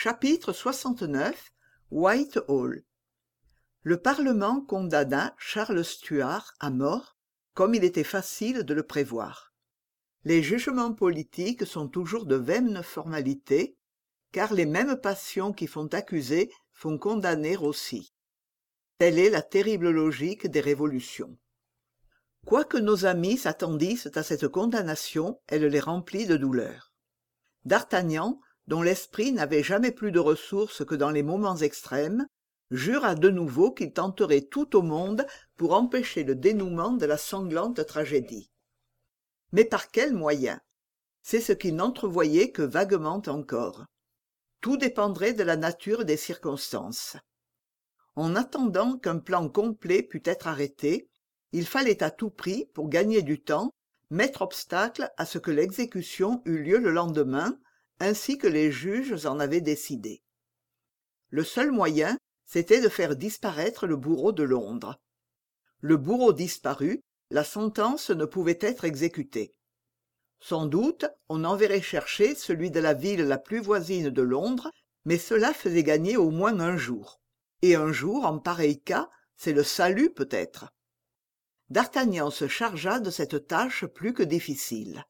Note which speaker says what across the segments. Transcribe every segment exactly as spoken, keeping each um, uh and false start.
Speaker 1: Chapitre soixante-neuf. Whitehall. Le Parlement condamna Charles Stuart à mort, comme il était facile de le prévoir. Les jugements politiques sont toujours de vaines formalités, car les mêmes passions qui font accuser font condamner aussi. Telle est la terrible logique des révolutions. Quoique nos amis s'attendissent à cette condamnation, elle les remplit de douleur. D'Artagnan, dont l'esprit n'avait jamais plus de ressources que dans les moments extrêmes, jura de nouveau qu'il tenterait tout au monde pour empêcher le dénouement de la sanglante tragédie. Mais par quels moyens? C'est ce qu'il n'entrevoyait que vaguement encore. Tout dépendrait de la nature des circonstances. En attendant qu'un plan complet pût être arrêté, il fallait à tout prix, pour gagner du temps, mettre obstacle à ce que l'exécution eût lieu le lendemain, ainsi que les juges en avaient décidé. Le seul moyen, c'était de faire disparaître le bourreau de Londres. Le bourreau disparu, la sentence ne pouvait être exécutée. Sans doute, on enverrait chercher celui de la ville la plus voisine de Londres, mais cela faisait gagner au moins un jour. Et un jour, en pareil cas, c'est le salut peut-être. D'Artagnan se chargea de cette tâche plus que difficile.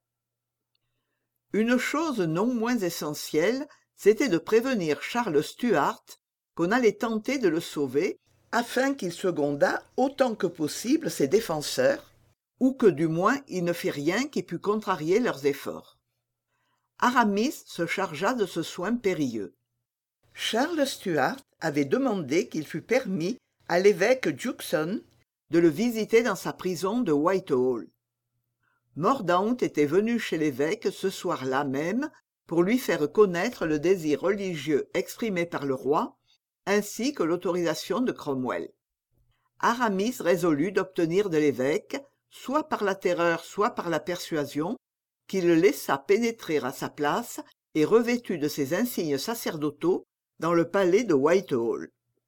Speaker 1: Une chose non moins essentielle, c'était de prévenir Charles Stuart qu'on allait tenter de le sauver, afin qu'il secondât autant que possible ses défenseurs, ou que du moins il ne fit rien qui pût contrarier leurs efforts. Aramis se chargea de ce soin périlleux. Charles Stuart avait demandé qu'il fût permis à l'évêque Juxon de le visiter dans sa prison de Whitehall. Mordaunt était venu chez l'évêque ce soir-là même pour lui faire connaître le désir religieux exprimé par le roi, ainsi que l'autorisation de Cromwell. Aramis résolut d'obtenir de l'évêque, soit par la terreur, soit par la persuasion, qu'il le laissât pénétrer à sa place et revêtu de ses insignes sacerdotaux dans le palais de Whitehall.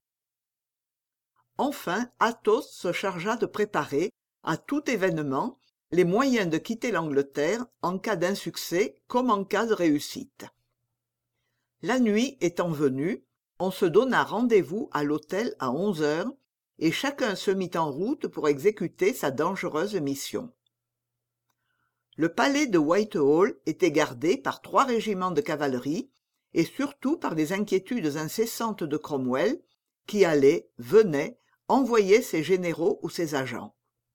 Speaker 1: Enfin, Athos se chargea de préparer, à tout événement, les moyens de quitter l'Angleterre en cas d'insuccès comme en cas de réussite. La nuit étant venue, on se donna rendez-vous à l'hôtel à onze heures, et chacun se mit en route pour exécuter sa dangereuse mission. Le palais de Whitehall était gardé par trois régiments de cavalerie, et surtout par les inquiétudes incessantes de Cromwell, qui allait, venait, envoyait ses généraux ou ses agents.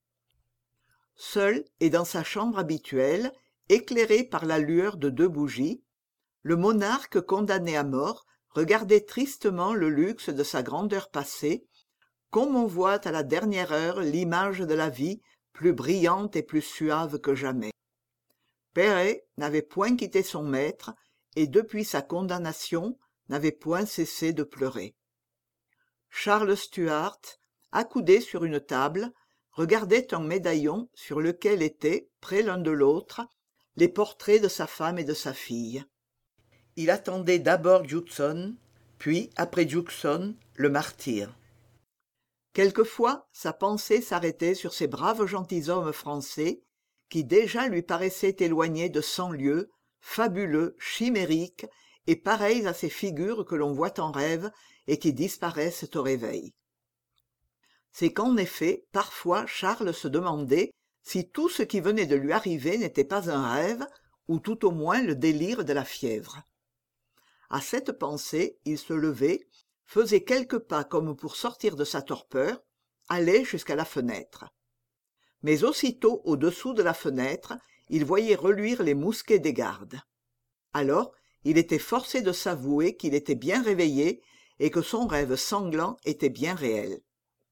Speaker 1: Seul et dans sa chambre habituelle, éclairé par la lueur de deux bougies, le monarque condamné à mort regardait tristement le luxe de sa grandeur passée, comme on voit à la dernière heure l'image de la vie plus brillante et plus suave que jamais. Perret n'avait point quitté son maître et depuis sa condamnation n'avait point cessé de pleurer. Charles Stuart, accoudé sur une table, regardait un médaillon sur lequel étaient, près l'un de l'autre, les portraits de sa femme et de sa fille. Il attendait d'abord Juxon, puis, après Juxon, le martyr. Quelquefois, sa pensée s'arrêtait sur ces braves gentilshommes français qui déjà lui paraissaient éloignés de cent lieues, fabuleux, chimériques, et pareils à ces figures que l'on voit en rêve et qui disparaissent au réveil. C'est qu'en effet, parfois Charles se demandait si tout ce qui venait de lui arriver n'était pas un rêve, ou tout au moins le délire de la fièvre. À cette pensée, il se levait, faisait quelques pas comme pour sortir de sa torpeur, allait jusqu'à la fenêtre. Mais aussitôt au-dessous de la fenêtre, il voyait reluire les mousquets des gardes. Alors, il était forcé de s'avouer qu'il était bien réveillé et que son rêve sanglant était bien réel.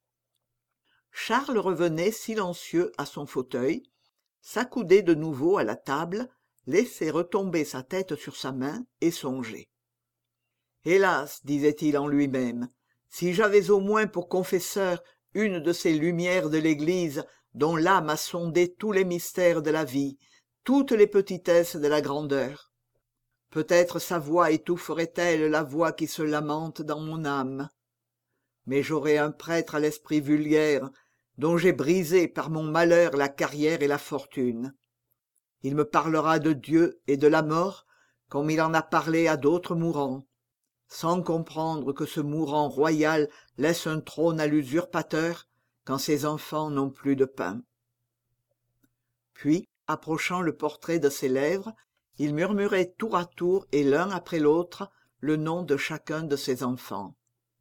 Speaker 1: Charles revenait silencieux à son fauteuil, s'accoudait de nouveau à la table, laissait retomber sa tête sur sa main et songeait. Hélas, disait-il en lui-même, si j'avais au moins pour confesseur une de ces lumières de l'Église dont l'âme a sondé tous les mystères de la vie, toutes les petitesses de la grandeur. Peut-être sa voix étoufferait-elle la voix qui se lamente dans mon âme. Mais j'aurai un prêtre à l'esprit vulgaire, dont j'ai brisé par mon malheur la carrière et la fortune. Il me parlera de Dieu et de la mort, comme il en a parlé à d'autres mourants. sans comprendre que ce mourant royal laisse un trône à l'usurpateur quand ses enfants n'ont plus de pain. Puis, approchant le portrait de ses lèvres, il murmurait tour à tour et l'un après l'autre le nom de chacun de ses enfants.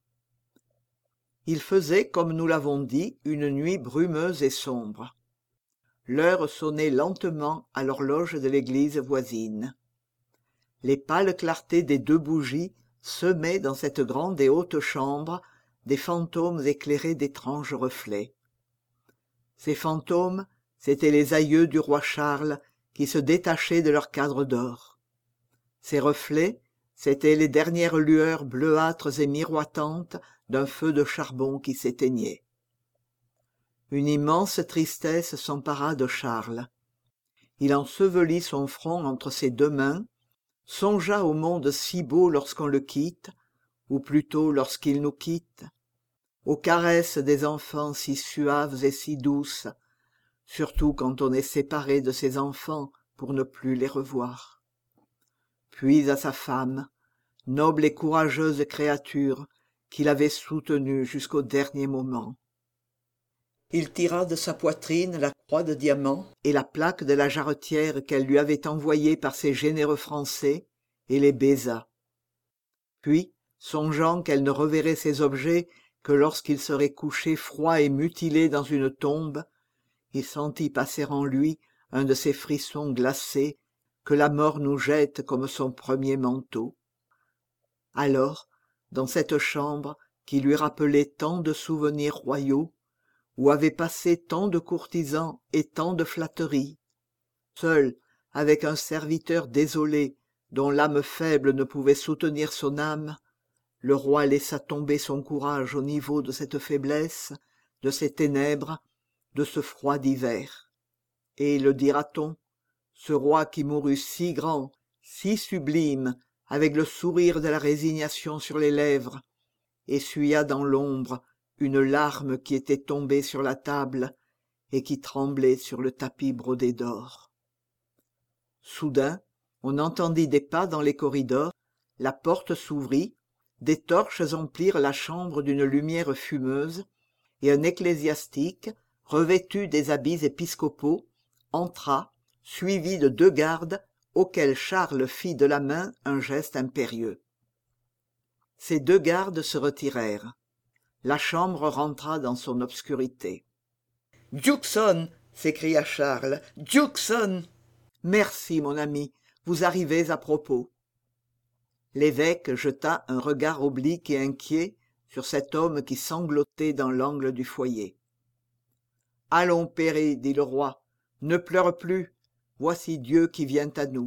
Speaker 1: Il faisait, comme nous l'avons dit, une nuit brumeuse et sombre. L'heure sonnait lentement à l'horloge de l'église voisine. Les pâles clartés des deux bougies semaient dans cette grande et haute chambre des fantômes éclairés d'étranges reflets. Ces fantômes, c'étaient les aïeux du roi Charles qui se détachaient de leur cadre d'or. Ces reflets, c'étaient les dernières lueurs bleuâtres et miroitantes d'un feu de charbon qui s'éteignait. Une immense tristesse s'empara de Charles. Il ensevelit son front entre ses deux mains, songea au monde si beau lorsqu'on le quitte, ou plutôt lorsqu'il nous quitte, aux caresses des enfants si suaves et si douces, surtout quand on est séparé de ses enfants pour ne plus les revoir. Puis à sa femme, noble et courageuse créature, qu'il avait soutenue jusqu'au dernier moment. Il tira de sa poitrine la croix de diamant et la plaque de la jarretière qu'elle lui avait envoyée par ses généreux Français, et les baisa. Puis, songeant qu'elle ne reverrait ces objets que lorsqu'il serait couché froid et mutilé dans une tombe, il sentit passer en lui un de ces frissons glacés que la mort nous jette comme son premier manteau. Alors, dans cette chambre qui lui rappelait tant de souvenirs royaux, où avaient passé tant de courtisans et tant de flatteries, seul, avec un serviteur désolé dont l'âme faible ne pouvait soutenir son âme, le roi laissa tomber son courage au niveau de cette faiblesse, de ces ténèbres, de ce froid d'hiver. Et, le dira-t-on, ce roi qui mourut si grand, si sublime, avec le sourire de la résignation sur les lèvres, essuya dans l'ombre une larme qui était tombée sur la table et qui tremblait sur le tapis brodé d'or. Soudain, on entendit des pas dans les corridors, la porte s'ouvrit, des torches emplirent la chambre d'une lumière fumeuse, et un ecclésiastique, revêtu des habits épiscopaux, entra, suivi de deux gardes, auxquels Charles fit de la main un geste impérieux. Ces deux gardes se retirèrent. La chambre rentra dans son obscurité. « Juxon !» s'écria Charles. « Juxon !»« Merci, mon ami, vous arrivez à propos. » L'évêque jeta un regard oblique et inquiet sur cet homme qui sanglotait dans l'angle du foyer. « Allons, Péri, dit le roi, ne pleure plus, voici Dieu qui vient à nous. »«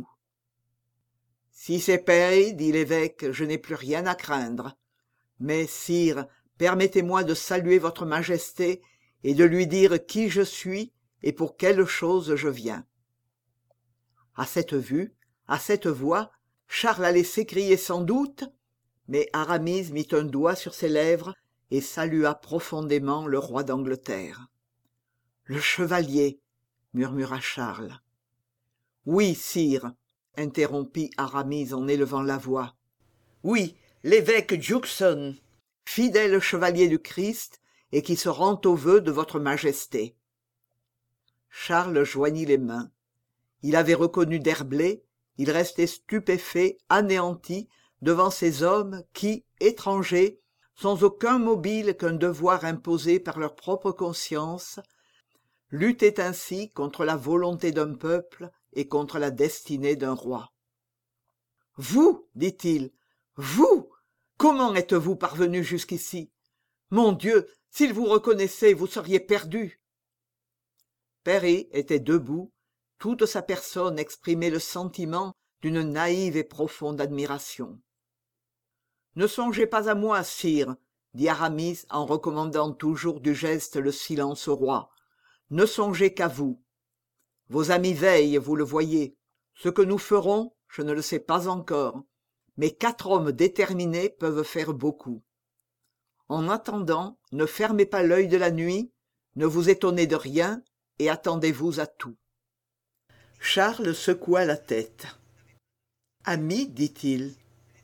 Speaker 1: Si c'est Péri, dit l'évêque, je n'ai plus rien à craindre. Mais, sire, permettez-moi de saluer votre majesté et de lui dire qui je suis et pour quelle chose je viens. » À cette vue, à cette voix, Charles allait s'écrier sans doute, mais Aramis mit un doigt sur ses lèvres et salua profondément le roi d'Angleterre. « Le chevalier, » murmura Charles. « Oui, sire, » interrompit Aramis en élevant la voix. « Oui, l'évêque Juxon, fidèle chevalier du Christ et qui se rend aux vœux de votre majesté. » Charles joignit les mains. Il avait reconnu D'Herblay, il restait stupéfait, anéanti, devant ces hommes qui, étrangers, sans aucun mobile qu'un devoir imposé par leur propre conscience, luttaient ainsi contre la volonté d'un peuple et contre la destinée d'un roi. « Vous, dit-il, vous, comment êtes-vous parvenu jusqu'ici? Mon Dieu, s'il vous reconnaissait, vous seriez perdu. » Péri était debout, toute sa personne exprimait le sentiment d'une naïve et profonde admiration. « Ne songez pas à moi, sire, » dit Aramis en recommandant toujours du geste le silence au roi. « Ne songez qu'à vous. Vos amis veillent, vous le voyez. Ce que nous ferons, je ne le sais pas encore, mais quatre hommes déterminés peuvent faire beaucoup. En attendant, ne fermez pas l'œil de la nuit, ne vous étonnez de rien et attendez-vous à tout. » Charles secoua la tête. « Ami, dit-il. »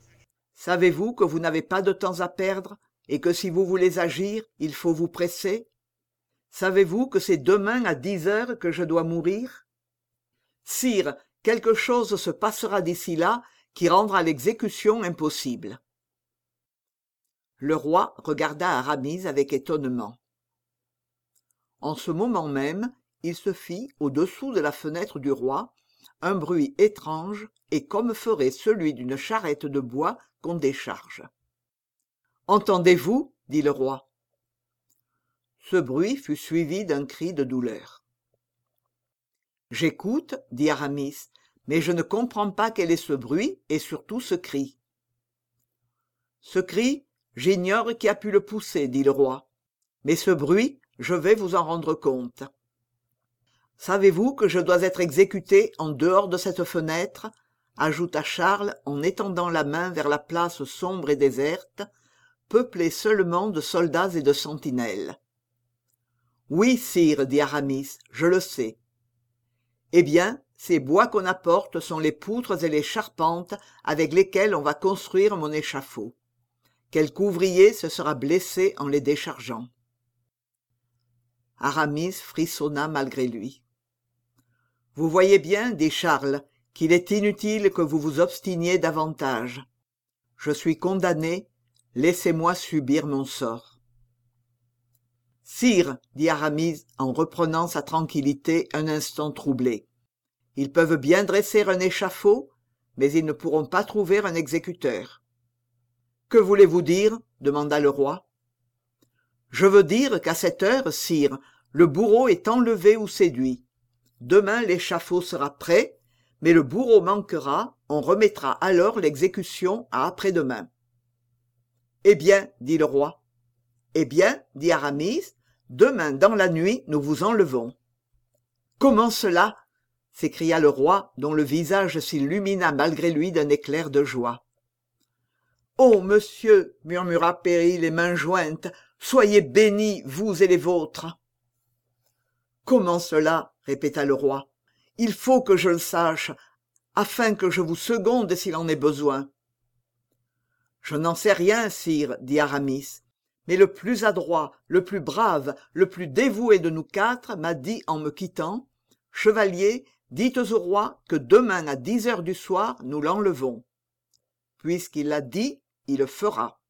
Speaker 1: Savez-vous que vous n'avez pas de temps à perdre et que si vous voulez agir, il faut vous presser? Savez-vous que c'est demain à dix heures que je dois mourir? Sire, quelque chose se passera d'ici là qui rendra l'exécution impossible. Le roi regarda Aramis avec étonnement. En ce moment même, il se fit, au-dessous de la fenêtre du roi, un bruit étrange et comme ferait celui d'une charrette de bois qu'on décharge. « Entendez-vous » dit le roi. Ce bruit fut suivi d'un cri de douleur. « J'écoute, » dit Aramis, « mais je ne comprends pas quel est ce bruit et surtout ce cri. »« Ce cri, j'ignore qui a pu le pousser, » dit le roi, « mais ce bruit, je vais vous en rendre compte. Savez-vous que je dois être exécuté en dehors de cette fenêtre ?» ajouta Charles en étendant la main vers la place sombre et déserte, peuplée seulement de soldats et de sentinelles. « Oui, sire, » dit Aramis, « je le sais. »« Eh bien, ces bois qu'on apporte sont les poutres et les charpentes avec lesquelles on va construire mon échafaud. Quelque ouvrier se sera blessé en les déchargeant. » Aramis frissonna malgré lui. « Vous voyez bien, dit Charles, qu'il est inutile que vous vous obstiniez davantage. Je suis condamné, laissez-moi subir mon sort. »« Sire, dit Aramis en reprenant sa tranquillité un instant troublée, ils peuvent bien dresser un échafaud, mais ils ne pourront pas trouver un exécuteur. »« Que voulez-vous dire ?» demanda le roi. « Je veux dire qu'à cette heure, sire, le bourreau est enlevé ou séduit. Demain l'échafaud sera prêt, mais le bourreau manquera, on remettra alors l'exécution à après-demain. »« Eh bien, dit le roi. »« Eh bien, dit Aramis, demain dans la nuit nous vous enlevons. »« Comment cela ?» s'écria le roi, dont le visage s'illumina malgré lui d'un éclair de joie. « Oh, monsieur, murmura Péry les mains jointes, soyez bénis, vous et les vôtres. »« Comment cela ?» répéta le roi. « Il faut que je le sache, afin que je vous seconde s'il en est besoin. »« Je n'en sais rien, sire, dit Aramis, mais le plus adroit, le plus brave, le plus dévoué de nous quatre m'a dit en me quittant, « Chevalier, dites au roi que demain à dix heures du soir nous l'enlevons. » Puisqu'il l'a dit, il le fera.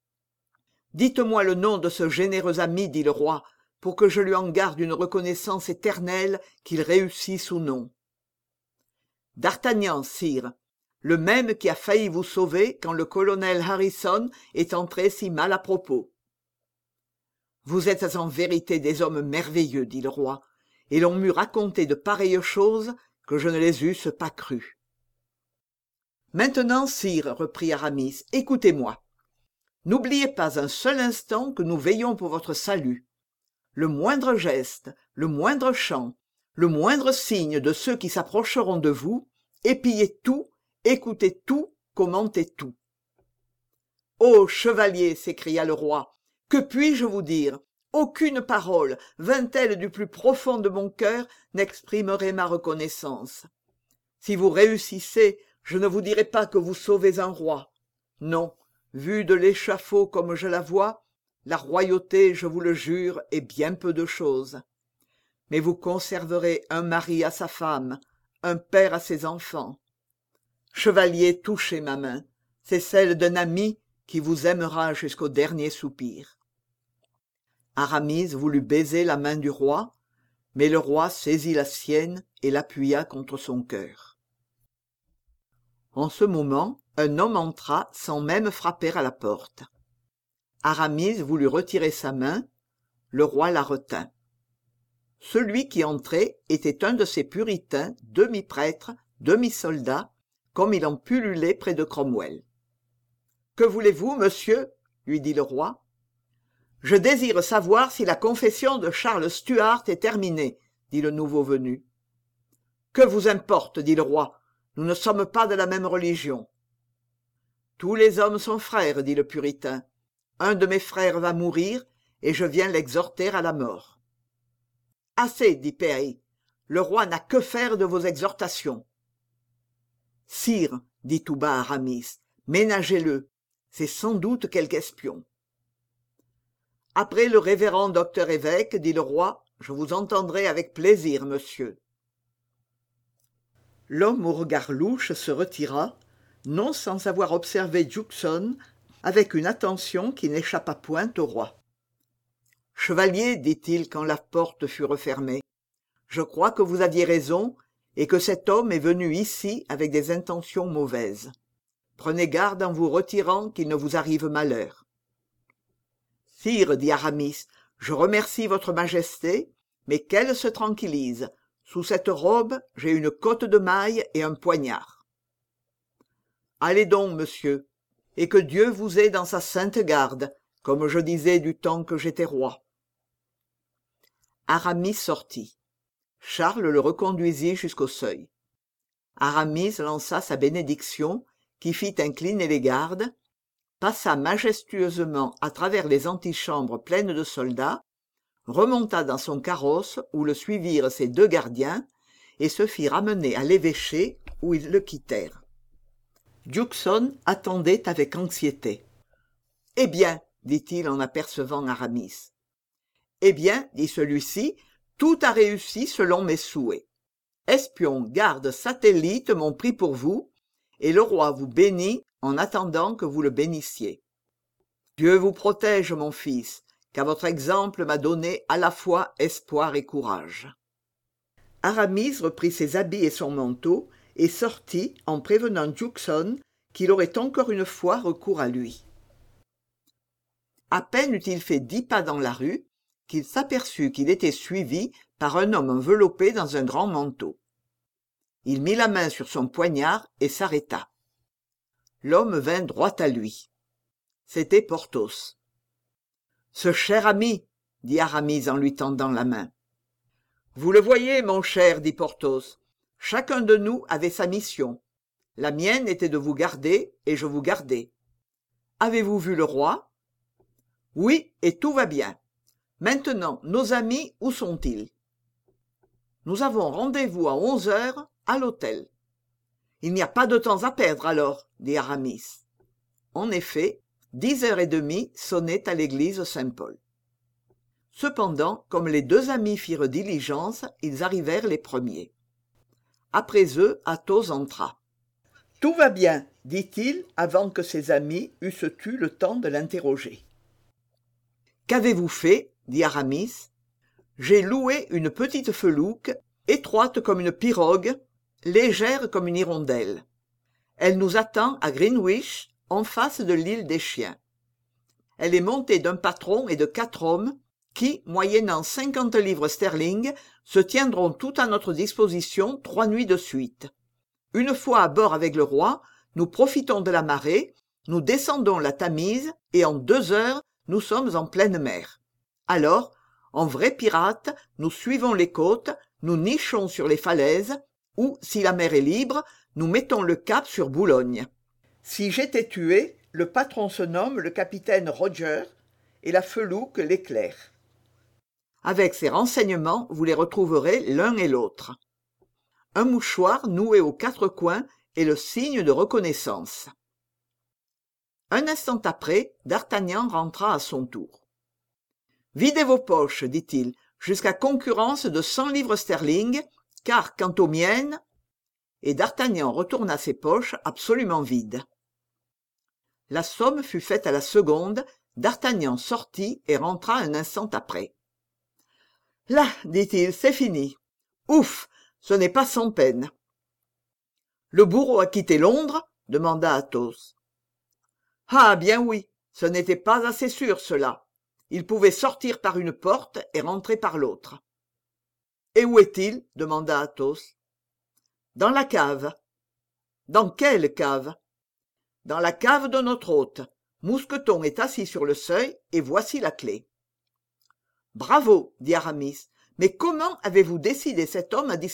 Speaker 1: « Dites-moi le nom de ce généreux ami, dit le roi, pour que je lui en garde une reconnaissance éternelle, qu'il réussisse ou non. »« D'Artagnan, sire, le même qui a failli vous sauver quand le colonel Harrison est entré si mal à propos. »« Vous êtes en vérité des hommes merveilleux, dit le roi, et l'on m'eût raconté de pareilles choses que je ne les eusse pas crues. »« Maintenant, sire, reprit Aramis, écoutez-moi. N'oubliez pas un seul instant que nous veillons pour votre salut. Le moindre geste, le moindre chant, le moindre signe de ceux qui s'approcheront de vous, épiez tout, écoutez tout, commentez tout. »« Ô chevalier, s'écria le roi, que puis-je vous dire? Aucune parole, vînt-elle du plus profond de mon cœur, n'exprimerait ma reconnaissance. Si vous réussissez, je ne vous dirai pas que vous sauvez un roi. Non, vu de l'échafaud comme je la vois, la royauté, je vous le jure, est bien peu de chose. Mais vous conserverez un mari à sa femme, un père à ses enfants. Chevalier, touchez ma main, c'est celle d'un ami qui vous aimera jusqu'au dernier soupir. » Aramis voulut baiser la main du roi, mais le roi saisit la sienne et l'appuya contre son cœur. En ce moment, un homme entra sans même frapper à la porte. Aramis voulut retirer sa main, le roi la retint. Celui qui entrait était un de ces puritains, demi-prêtres, demi-soldats, comme il en pullulait près de Cromwell. « Que voulez-vous, monsieur ?» lui dit le roi. « Je désire savoir si la confession de Charles Stuart est terminée, » dit le nouveau venu. « Que vous importe, dit le roi, nous ne sommes pas de la même religion. »« Tous les hommes sont frères, dit le puritain. Un de mes frères va mourir, et je viens l'exhorter à la mort. »« Assez, dit Péry, le roi n'a que faire de vos exhortations. »« Sire, dit tout bas Aramis, ménagez-le, C'est sans doute quelque espion. Après le révérend docteur évêque, dit le roi, je vous entendrai avec plaisir, monsieur. L'homme au regard louche se retira, non sans avoir observé Juxon avec une attention qui n'échappa point au roi. « Chevalier, dit-il quand la porte fut refermée, je crois que vous aviez raison et que cet homme est venu ici avec des intentions mauvaises. Prenez garde en vous retirant qu'il ne vous arrive malheur. » « Sire, dit Aramis, je remercie votre majesté, mais qu'elle se tranquillise. Sous cette robe, j'ai une cotte de maille et un poignard. »« Allez donc, monsieur, et que Dieu vous ait dans sa sainte garde, comme je disais du temps que j'étais roi. » Aramis sortit. Charles le reconduisit jusqu'au seuil. Aramis lança sa bénédiction, qui fit incliner les gardes, passa majestueusement à travers les antichambres pleines de soldats, remonta dans son carrosse où le suivirent ses deux gardiens, et se fit ramener à l'évêché où ils le quittèrent. Juxon attendait avec anxiété. « Eh bien, dit-il en apercevant Aramis. « Eh bien, dit celui-ci, tout a réussi selon mes souhaits. Espions, gardes, satellites m'ont pris pour vous, et le roi vous bénit en attendant que vous le bénissiez. Dieu vous protège, mon fils, car votre exemple m'a donné à la fois espoir et courage. » Aramis reprit ses habits et son manteau et sortit en prévenant Juxon qu'il aurait encore une fois recours à lui. À peine eut-il fait dix pas dans la rue qu'il s'aperçut qu'il était suivi par un homme enveloppé dans un grand manteau. Il mit la main sur son poignard et s'arrêta. L'homme vint droit à lui. C'était Porthos. « Ce cher ami, » dit Aramis en lui tendant la main. « Vous le voyez, mon cher, dit Porthos, chacun de nous avait sa mission. La mienne était de vous garder, et je vous gardais. Avez-vous vu le roi ? Oui, et tout va bien. Maintenant, nos amis, où sont-ils ? Nous avons rendez-vous à onze heures à l'hôtel. Il n'y a pas de temps à perdre alors, dit Aramis. En effet, dix heures et demie sonnaient à l'église Saint-Paul. Cependant, comme les deux amis firent diligence, ils arrivèrent les premiers. Après eux, Athos entra. « Tout va bien, dit-il, avant que ses amis eussent eu le temps de l'interroger. « Qu'avez-vous fait ?» dit Aramis. « J'ai loué une petite felouque, étroite comme une pirogue, légère comme une hirondelle. Elle nous attend à Greenwich, en face de l'île des Chiens. Elle est montée d'un patron et de quatre hommes qui, moyennant cinquante livres sterling, se tiendront tout à notre disposition trois nuits de suite. Une fois à bord avec le roi, nous profitons de la marée, nous descendons la Tamise et en deux heures, nous sommes en pleine mer. Alors, en vrais pirates, nous suivons les côtes, nous nichons sur les falaises, ou, si la mer est libre, nous mettons le cap sur Boulogne. Si j'étais tué, le patron se nomme le capitaine Roger et la felouque l'Éclair. Avec ces renseignements, vous les retrouverez l'un et l'autre. Un mouchoir noué aux quatre coins est le signe de reconnaissance. » Un instant après, D'Artagnan rentra à son tour. « Videz vos poches, dit-il, jusqu'à concurrence de cent livres sterling, car, quant aux miennes... » Et D'Artagnan retourna ses poches absolument vides. La somme fut faite à la seconde, D'Artagnan sortit et rentra un instant après. « Là, dit-il, c'est fini. Ouf, ce n'est pas sans peine. »« Le bourreau a quitté Londres ?» demanda Athos. « Ah, bien oui, ce n'était pas assez sûr, cela. Il pouvait sortir par une porte et rentrer par l'autre. »« Et où est-il » demanda Athos. « Dans la cave. »« Dans quelle cave ?»« Dans la cave de notre hôte. Mousqueton est assis sur le seuil et voici la clé. »« Bravo, dit Aramis, mais comment avez-vous décidé cet homme à disparaître ? » ?»«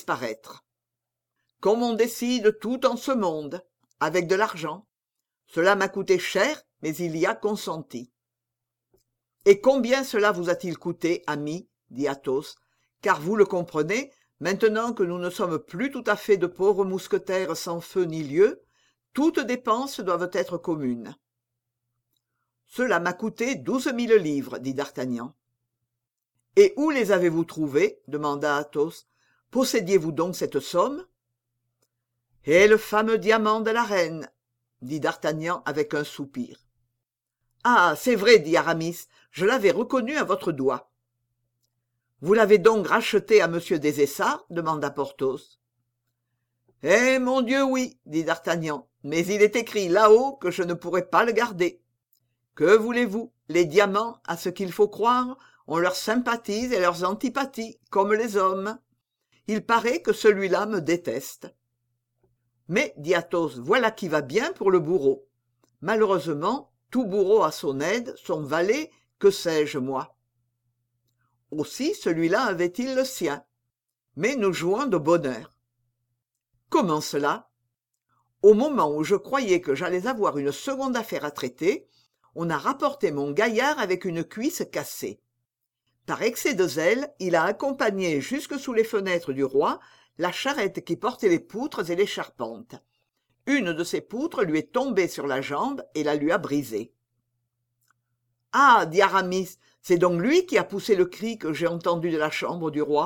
Speaker 1: Comme on décide tout en ce monde, avec de l'argent. Cela m'a coûté cher, mais il y a consenti. »« Et combien cela vous a-t-il coûté, ami ? » dit Athos, car vous le comprenez, maintenant que nous ne sommes plus tout à fait de pauvres mousquetaires sans feu ni lieu, toutes dépenses doivent être communes. Cela m'a coûté douze mille livres, dit d'Artagnan. Et où les avez-vous trouvés demanda Athos. Possédiez-vous donc cette somme? Et le fameux diamant de la reine, dit d'Artagnan avec un soupir. Ah, c'est vrai, dit Aramis, je l'avais reconnu à votre doigt. Vous l'avez donc racheté à monsieur des Essarts demanda Porthos. Eh, mon Dieu, oui, dit d'Artagnan, mais il est écrit là-haut que je ne pourrai pas le garder. Que voulez-vous? Les diamants, à ce qu'il faut croire, ont leurs sympathies et leurs antipathies, comme les hommes. Il paraît que celui-là me déteste. Mais, dit Athos, voilà qui va bien pour le bourreau. Malheureusement, tout bourreau a son aide, son valet, que sais-je, moi. Aussi, celui-là avait-il le sien. Mais nous jouons de bonne heure. Comment cela? Au moment où je croyais que j'allais avoir une seconde affaire à traiter, on a rapporté mon gaillard avec une cuisse cassée. Par excès de zèle, il a accompagné jusque sous les fenêtres du roi la charrette qui portait les poutres et les charpentes. Une de ces poutres lui est tombée sur la jambe et la lui a brisée. « Ah, dit Aramis, c'est donc lui qui a poussé le cri que j'ai entendu de la chambre du roi ?»«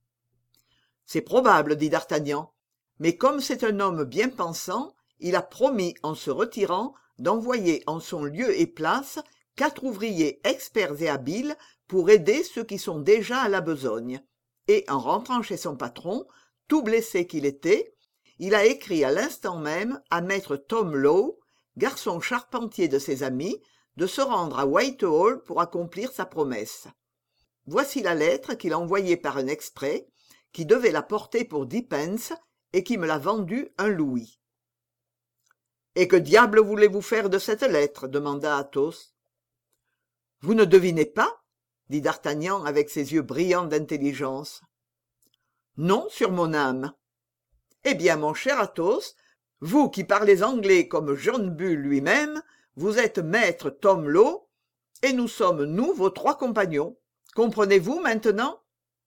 Speaker 1: C'est probable, dit d'Artagnan, mais comme c'est un homme bien pensant, il a promis, en se retirant, d'envoyer en son lieu et place quatre ouvriers experts et habiles pour aider ceux qui sont déjà à la besogne. Et en rentrant chez son patron, tout blessé qu'il était, il a écrit à l'instant même à maître Tom Lowe, garçon charpentier de ses amis, de se rendre à Whitehall pour accomplir sa promesse. Voici la lettre qu'il a envoyée par un exprès, qui devait la porter pour dix pence et qui me l'a vendue un louis. « Et que diable voulez-vous faire de cette lettre ?» demanda Athos. « Vous ne devinez pas ?» dit d'Artagnan avec ses yeux brillants d'intelligence. « Non, sur mon âme. »« Eh bien, mon cher Athos, vous qui parlez anglais comme John Bull lui-même, vous êtes maître Tom Lowe, et nous sommes, nous, vos trois compagnons. Comprenez-vous maintenant ?»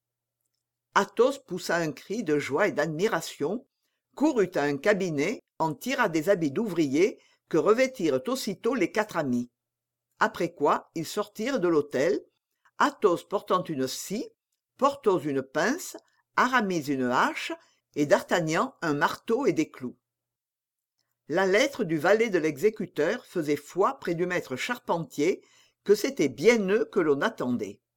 Speaker 1: Athos poussa un cri de joie et d'admiration, courut à un cabinet, en tira des habits d'ouvrier que revêtirent aussitôt les quatre amis. Après quoi, ils sortirent de l'hôtel, Athos portant une scie, Porthos une pince, Aramis une hache et d'Artagnan un marteau et des clous. La lettre du valet de l'exécuteur faisait foi près du maître charpentier que c'était bien eux que l'on attendait.